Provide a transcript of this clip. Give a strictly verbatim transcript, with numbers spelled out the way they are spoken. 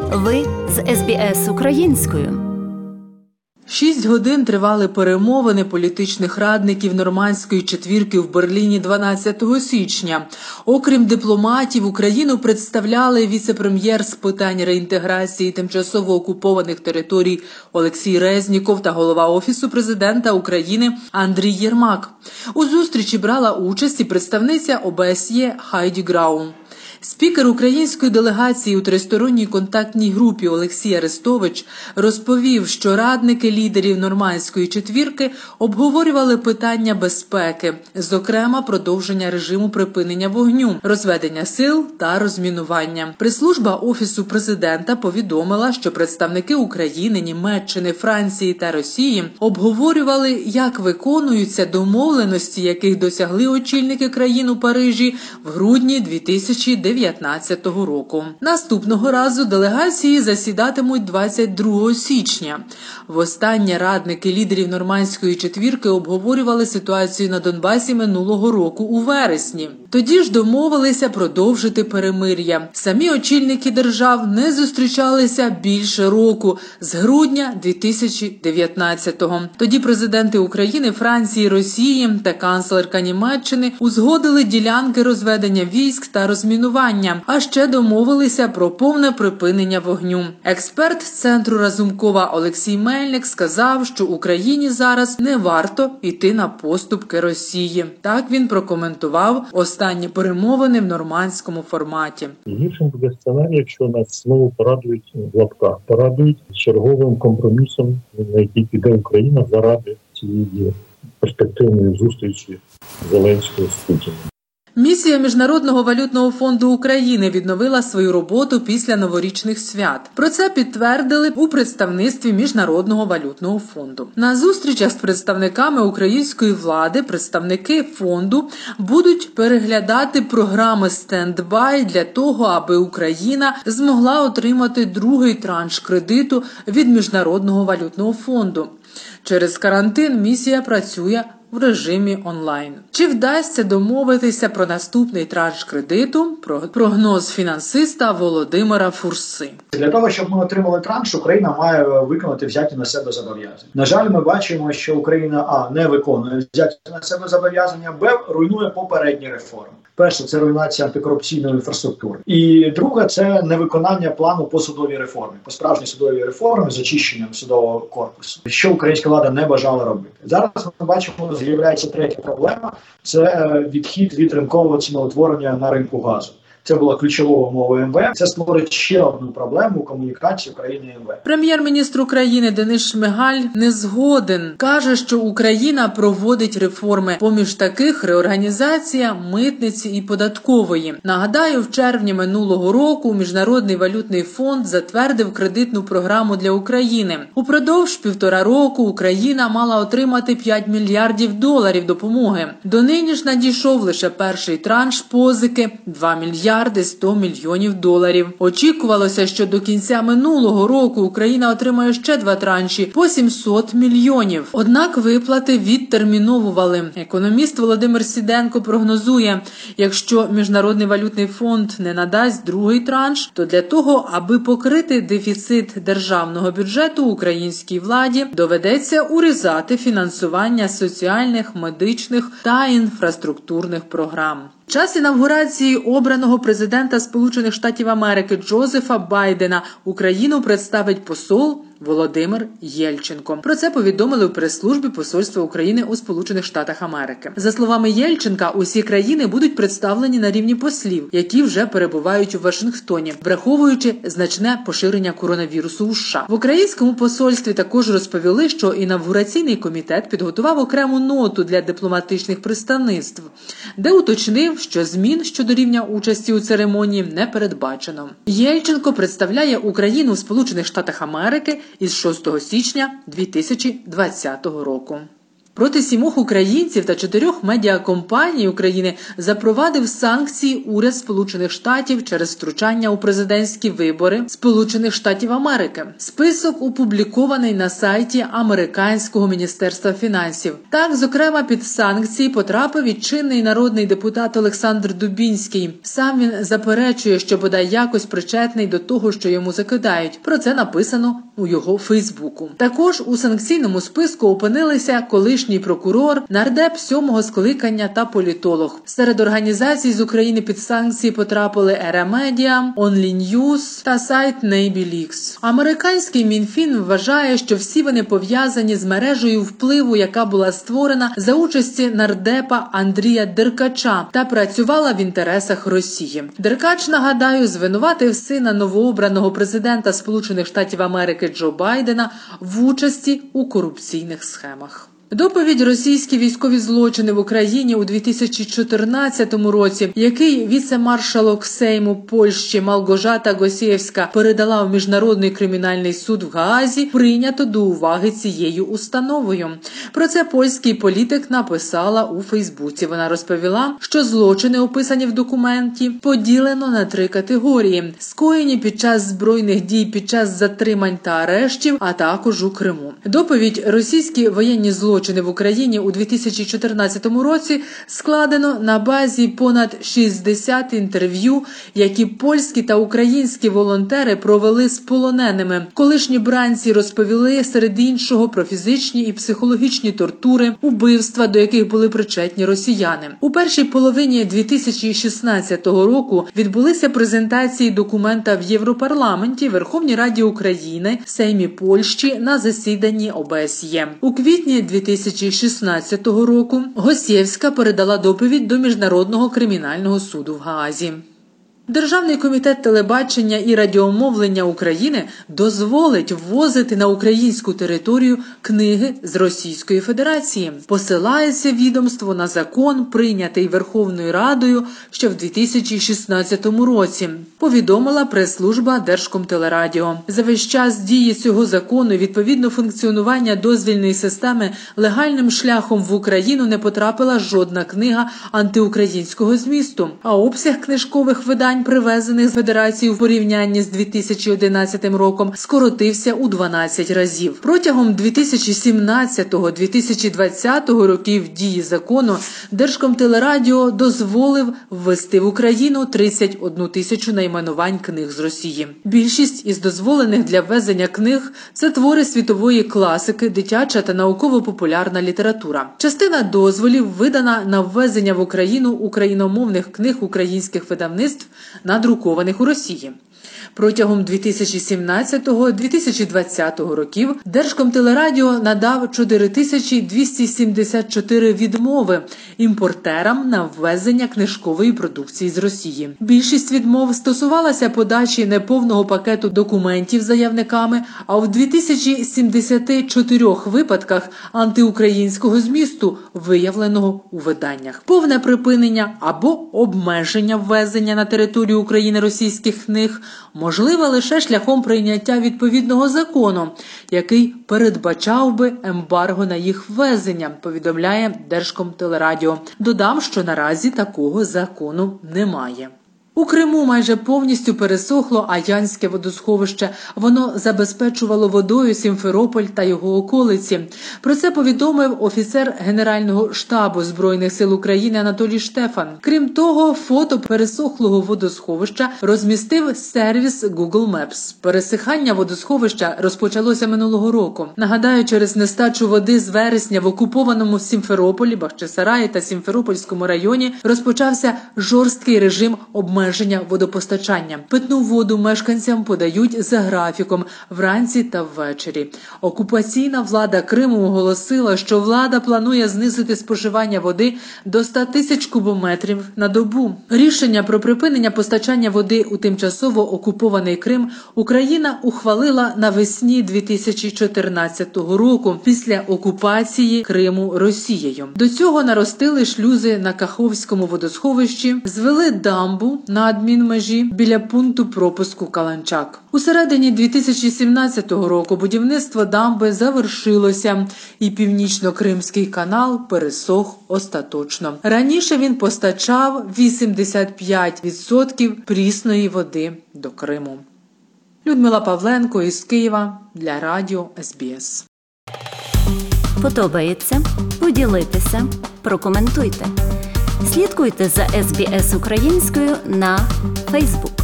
Ви з ес бі ес українською. Шість годин тривали перемовини політичних радників нормандської четвірки в Берліні дванадцятого січня. Окрім дипломатів, Україну представляли віце-прем'єр з питань реінтеграції тимчасово окупованих територій Олексій Резніков та голова Офісу президента України Андрій Єрмак. У зустрічі брала участь і представниця о бе ес є Хайді Граун. Спікер української делегації у тристоронній контактній групі Олексій Арестович розповів, що радники лідерів нормандської четвірки обговорювали питання безпеки, зокрема продовження режиму припинення вогню, розведення сил та розмінування. Прес-служба Офісу президента повідомила, що представники України, Німеччини, Франції та Росії обговорювали, як виконуються домовленості, яких досягли очільники країн у Парижі в грудні дві тисячі дев'ятнадцятого року. Наступного разу делегації засідатимуть двадцять другого січня. Востаннє радники лідерів нормандської четвірки обговорювали ситуацію на Донбасі минулого року у вересні. Тоді ж домовилися продовжити перемир'я. Самі очільники держав не зустрічалися більше року, з грудня дві тисячі дев'ятнадцятого. Тоді президенти України, Франції, Росії та канцлерка Німеччини узгодили ділянки розведення військ та розмінування, а ще домовилися про повне припинення вогню. Експерт Центру Разумкова Олексій Мельник сказав, що Україні зараз не варто йти на поступки Росії. Так він прокоментував останні перемовини в нормандському форматі. Гіршим буде сценарій, якщо нас знову порадують в лапках, порадують черговим компромісом, на який піде Україна заради цієї перспективної зустрічі Зеленського з Путіним. Місія Міжнародного валютного фонду України відновила свою роботу після новорічних свят. Про це підтвердили у представництві Міжнародного валютного фонду. На зустрічах з представниками української влади представники фонду будуть переглядати програми стендбай для того, аби Україна змогла отримати другий транш кредиту від Міжнародного валютного фонду. Через карантин місія працює в режимі онлайн. Чи вдасться домовитися про наступний транш кредиту? Прогноз фінансиста Володимира Фурси. Для того, щоб ми отримали транш, Україна має виконати взяті на себе зобов'язання. На жаль, ми бачимо, що Україна а. не виконує взяті на себе зобов'язання, б. руйнує попередні реформи. Перше – це руйнація антикорупційної інфраструктури. І друге – це невиконання плану по судовій реформі, по справжній судовій реформі з очищенням судового корпусу, що українська влада не бажала робити. Зараз ми бачимо, з'являється третя проблема – це відхід від ринкового ціноутворення на ринку газу. Це була ключова умова ем ве еф. Це створить ще одну проблему у комунікації України і ем ве еф. Прем'єр-міністр України Денис Шмигаль не згоден. Каже, що Україна проводить реформи. Поміж таких реорганізація митниці і податкової. Нагадаю, в червні минулого року Міжнародний валютний фонд затвердив кредитну програму для України. Упродовж півтора року Україна мала отримати п'ять мільярдів доларів допомоги. Донині ж надійшов лише перший транш позики – два мільярди сто мільйонів доларів. Очікувалося, що до кінця минулого року Україна отримає ще два транші по сімсот мільйонів. Однак виплати відтерміновували. Економіст Володимир Сіденко прогнозує, якщо Міжнародний валютний фонд не надасть другий транш, то для того, аби покрити дефіцит державного бюджету, українській владі доведеться урізати фінансування соціальних, медичних та інфраструктурних програм. Час інавгурації обраного президента Сполучених Штатів Америки Джозефа Байдена Україну представить посол Володимир Єльченко. Про це повідомили у прес-службі Посольства України у Сполучених Штатах Америки. За словами Єльченка, усі країни будуть представлені на рівні послів, які вже перебувають у Вашингтоні, враховуючи значне поширення коронавірусу у США. В українському посольстві також розповіли, що інавгураційний комітет підготував окрему ноту для дипломатичних представництв, де уточнив, що змін щодо рівня участі у церемонії не передбачено. Єльченко представляє Україну у Сполучених Штатах Америки із шостого січня дві тисячі двадцятого року. Проти сімох українців та чотирьох медіакомпаній України запровадив санкції уряд Сполучених Штатів через втручання у президентські вибори Сполучених Штатів Америки. Список опублікований на сайті Американського міністерства фінансів. Так, зокрема, під санкції потрапив і чинний народний депутат Олександр Дубінський. Сам він заперечує, що бодай якось причетний до того, що йому закидають. Про це написано у його Фейсбуку. Також у санкційному списку опинилися колишній прокурор, нардеп сьомого скликання та політолог. Серед організацій з України під санкції потрапили Ера Медіа, Онлі Ньюс та сайт NeighborLeaks. Американський Мінфін вважає, що всі вони пов'язані з мережею впливу, яка була створена за участі нардепа Андрія Деркача та працювала в інтересах Росії. Деркач, нагадаю, звинуватив сина новообраного президента Сполучених Штатів Америки Джо Байдена в участі у корупційних схемах. Доповідь «Російські військові злочини в Україні» у дві тисячі чотирнадцятому році, який віце-маршалок Сейму Польщі Малгожата Госієвська передала в Міжнародний кримінальний суд в Гаазі, прийнято до уваги цією установою. Про це польський політик написала у Фейсбуці. Вона розповіла, що злочини, описані в документі, поділено на три категорії – скоєні під час збройних дій, під час затримань та арештів, а також у Криму. Доповідь «Російські воєнні злочини в Україні» у дві тисячі чотирнадцятому році складено на базі понад шістдесят інтерв'ю, які польські та українські волонтери провели з полоненими. Колишні бранці розповіли, серед іншого, про фізичні і психологічні тортури, убивства, до яких були причетні росіяни. У першій половині дві тисячі шістнадцятого року відбулися презентації документа в Європарламенті, Верховній Раді України, Сеймі Польщі на засіданні О Б С Є. У квітні дві тисячі шістнадцятого року Госєвська передала доповідь до Міжнародного кримінального суду в Гаазі. Державний комітет телебачення і радіомовлення України дозволить ввозити на українську територію книги з Російської Федерації. Посилається відомство на закон, прийнятий Верховною Радою ще в дві тисячі шістнадцятому році, повідомила прес-служба Держкомтелерадіо. За весь час дії цього закону, відповідно функціонування дозвільної системи, легальним шляхом в Україну не потрапила жодна книга антиукраїнського змісту, а обсяг книжкових видань, привезених з Федерації в порівнянні з дві тисячі одинадцятим роком, скоротився у дванадцять разів. Протягом дві тисячі сімнадцятого - дві тисячі двадцятого років дії закону Держкомтелерадіо дозволив ввести в Україну тридцять одну тисячу найменувань книг з Росії. Більшість із дозволених для ввезення книг – це твори світової класики, дитяча та науково-популярна література. Частина дозволів видана на ввезення в Україну україномовних книг українських видавництв, надрукованих у Росії. Протягом дві тисячі сімнадцятого - дві тисячі двадцятого років Держкомтелерадіо надав чотири тисячі двісті сімдесят чотири відмови імпортерам на ввезення книжкової продукції з Росії. Більшість відмов стосувалася подачі неповного пакету документів заявниками, а в дві тисячі сімдесяти чотирьох випадках антиукраїнського змісту, виявленого у виданнях. Повне припинення або обмеження ввезення на територію України російських книг можливе лише шляхом прийняття відповідного закону, який передбачав би ембарго на їх ввезення, повідомляє Держкомтелерадіо. Додам, що наразі такого закону немає. У Криму майже повністю пересохло Аянське водосховище. Воно забезпечувало водою Сімферополь та його околиці. Про це повідомив офіцер Генерального штабу Збройних сил України Анатолій Штефан. Крім того, фото пересохлого водосховища розмістив сервіс Google Maps. Пересихання водосховища розпочалося минулого року. Нагадаю, через нестачу води з вересня в окупованому Сімферополі, Бахчисараї та Сімферопольському районі розпочався жорсткий режим обмеження водопостачання. Питну воду мешканцям подають за графіком вранці та ввечері. Окупаційна влада Криму оголосила, що влада планує знизити споживання води до ста тисяч кубометрів на добу. Рішення про припинення постачання води у тимчасово окупований Крим Україна ухвалила навесні дві тисячі чотирнадцятого року після окупації Криму Росією. До цього наростили шлюзи на Каховському водосховищі, звели дамбу на на адмінмежі біля пункту пропуску Каланчак. У середині дві тисячі сімнадцятого року будівництво дамби завершилося, і Північно-Кримський канал пересох остаточно. Раніше він постачав вісімдесят п'ять відсотків прісної води до Криму. Людмила Павленко із Києва для Радіо ес бі ес. Подобається? Поділіться, прокоментуйте. Слідкуйте за ес бі ес українською на Фейсбук.